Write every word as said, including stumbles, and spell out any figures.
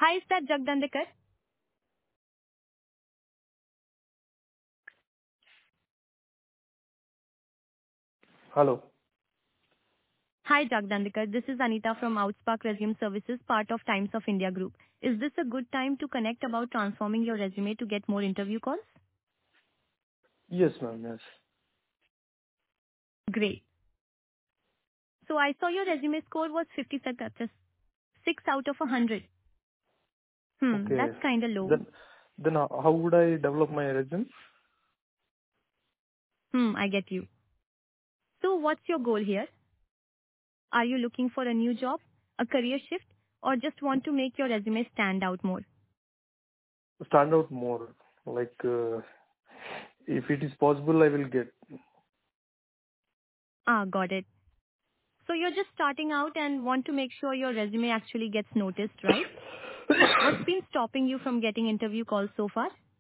Hi, is that Jagdandikar? Hello. Hi, Jagdandikar. This is Anita from Outspark Resume Services, part of Times of India Group. Is this a good time to connect about transforming your resume to get more interview calls? Yes, ma'am. Yes. Great. So I saw your resume score was fifty-six out of one hundred. Hmm, Okay. that's kind of low. Then, then how how would I develop my resume? Hmm, I get you. So what's your goal here? Are you looking for a new job, a career shift, or just want to make your resume stand out more? Stand out more. Like, uh, if it is possible, I will get. Ah, got it. So you're just starting out and want to make sure your resume actually gets noticed, right? What's been stopping you from getting interview calls so far?